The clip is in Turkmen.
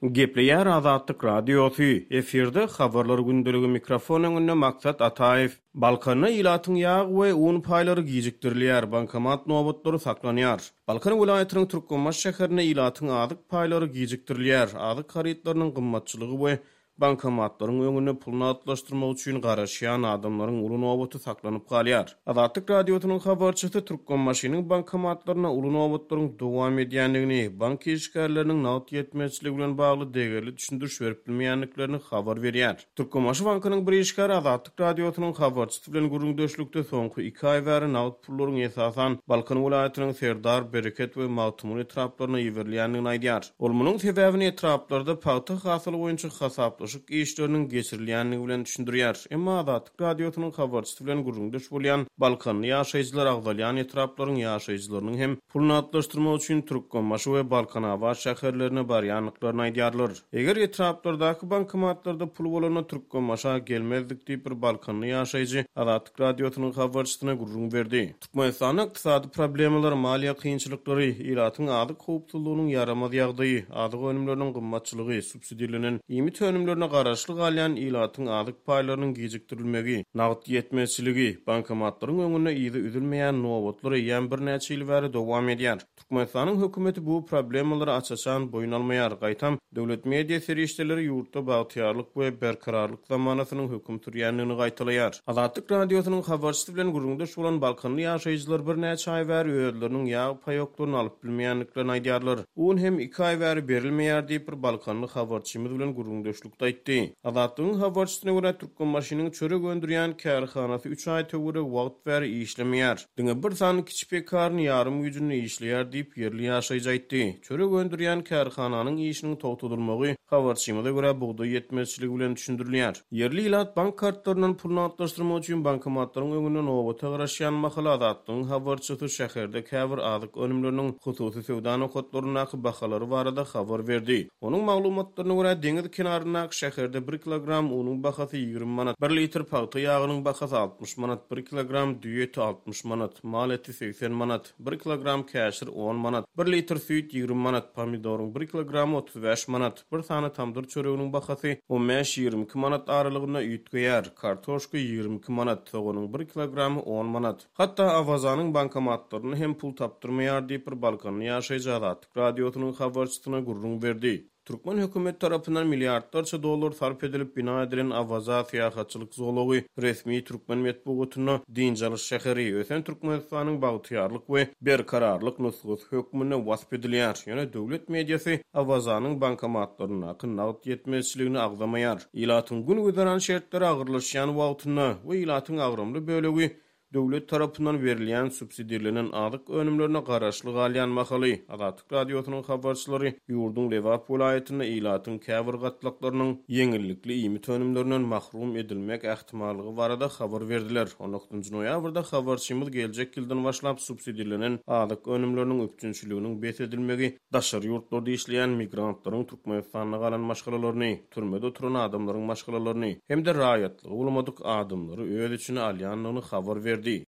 Gepleýär Azatlyk radiosu. Eferde habarlar gündəligi mikrofon öňünde Maksat Ataev. Balkana ilatyň ýagy we un paýlary gijikdirilýär, bankomat nowatlary saklanýar. Balkan vilayatynyň Türkmenbaş şäherine ilatyň adyk paýlary gijikdirilýär. Adyk haritlarynyň gymmatçylygy we bankomatlaryň öňüne pulny atlaşdyrmak üçin garaşýan adamlaryň uly nowaty saklanyp galýar. Azatlyk radiosynyň habarçysy Türkmenbaşynyň bankomatlaryna uly nowatlaryň dowam edýändigini, bank işgärleriniň nawat ýetmezçiligi bilen bagly degeli düşündiriş berip bilmeýänliklerini habar berýär. Türkmenbaş bankynyň bir işgäri Azatlyk radiosynyň habarçysy bilen gurulmuşlukda soňky 2 aý bäri nawat pullaryň esasan Balkan vilayatynyň Serdar, Bereket we Mawtumun etraplaryna ýeberilýändigini aýdýar. Ol munyň sebäbini etraplarda paýta hasyly boýunça hasaplaşyk işleriniň geçirilýänligi bilen düşündirýär. Emma Azatlyk radiosynyň habarçysy bilen gurulmuş bolýan Balkanly ýaşaýjylar agdalýan etraplaryň ýaşaýjylarynyň hem pulny atlaşdyrmak üçin Türkmenbaş we Balkanawa şäherlerine barýanlyklaryny aýdýarlar. Eger etraplardaky bankomatlarda pul bolany Türkmenbaşa gelmezdik diýip bir Balkanly ýaşaýjy Azatlyk radiosynyň habarçysyna gurulum berdi. Türkmenistanyň ykdysady problemler, maliýe kynçylyklary, ilatyň adyk howpsuzlygynyň yaramaz ýagdaýy, adyk önümleriniň gymmatçylygy, subsidiýalanyň ýemit önümlerine garaşly galýan ilatyň adyk paýlarynyň gijikdirilmegi, nawat ýetmezçiligi, bankomatlaryň öňüne ýygy üzülmeýän nowatlary ýa bir näçe ýyl bäri dowam edýär. Türkmenistanyň hökümeti bu problemlary açaçan boyun almaýar. Gaýtam döwlet media serişdeleri ýurtda bagtyarlyk we berkararlyk zamanasynyň höküm sürýänligini gaýtalaýar. Azatlyk radiosynyň habarçysy bilen gurulmuş bolan Balkanly ýaşaýjylar bir näçe aý bäri özleriniň ýa paýoklaryny alyp bilmeýänliklerini aýdýarlar. Un hem 2 aý bäri berilmeýär diýip bir Balkanly habarçymyz bilen gurulmuşlukda aýtdy. Azatlyň habarçysyna görä Türkmenbaşynyň çörek öndürýän kärhanasy 3 aý töwere wagt bäri işlemeýär. Diňe bir sany kiçik bekarny ýarym güjüni işleýär diýip yerli ýaşaýjy aýtdy. Çörek öndürýän kärhananyň işiniň togtudylmagy habarçymyza görä buğday ýetmezçiligi bilen düşündirilýär. Yerli ilat bank kartlarynyň pulny atlaşdyrmak üçin bankomatlaryň öňüne nowata garaşýan mahala Azatlyň habarçysy şäherde käbir adyk önümleriniň hususy sowda nokatlaryna bahalary barada habar berdi. Onuň maglumatlaryna görä deňiz kenaryndaky şäherde 1 kilogram unyň bahasy 20 manat, 1 litr paýta ýagynyň bahasy 60 manat, 1 kilogram düýet 60 manat, mal eti 80 manat, 1 kilogram käşir 10 manat, 1 litr süýt 20 manat, pomidoryň 1 kilogram 35 manat, bir sany tamdyr çöregiň bahasy 15-22 manat aralygynda üýtgeýär, kartoşka 22 manat, soğanyň 1 kilogramy 10 manat. Hatda awazanyň bankomatlaryny hem pul tapdyrmaýar diýip bir Balkanly ýaşaýjy Azatlyk radiosynyň habarçysyna gurrun berdi. Türkmen hökümet tarapyndan milliardlarça dollar sarf edilip bina edilen awaza syýahatçylyk zolagy resmi Türkmen medeniýetine Diňjalyk şäheri ösen Türkmenistanyň bagtyarlyk we berkararlyk nusgus hökmüne wasp edilýär. Ýöne döwlet mediýasy awazanyň bankomatlaryna nawat ýetmezçiligini agdamaýar. Ilatyň gün güzären şertleri agyrlaşýan wagtyna we ilatyň agrymly bölegi döwlet tarapyndan berilýän subsidiýalanyň adyk önümlerine garaşly galýan mahaly. Azatlyk radiosynyň habarçylary ýurdun Lewap vilayatyna ilatyň käbir gatlaklarynyň ýeňillikli ýemit önümlerinden mahrum edilmek ähtimallygy barada habar berdiler. 19 noýabrda habarçymyz geljek ýyldan başlap subsidiýalanyň adyk önümleriniň öpçünçiliginiň besedilmegi, daşary ýurtlarda işleýän migrantlaryň Türkmenistanyna galan maşgalalaryny, türmede oturan adamlaryň maşgalalaryny hem de raýatlygy bolmadyk adamlary öz içine alýanlygyny habar berdi.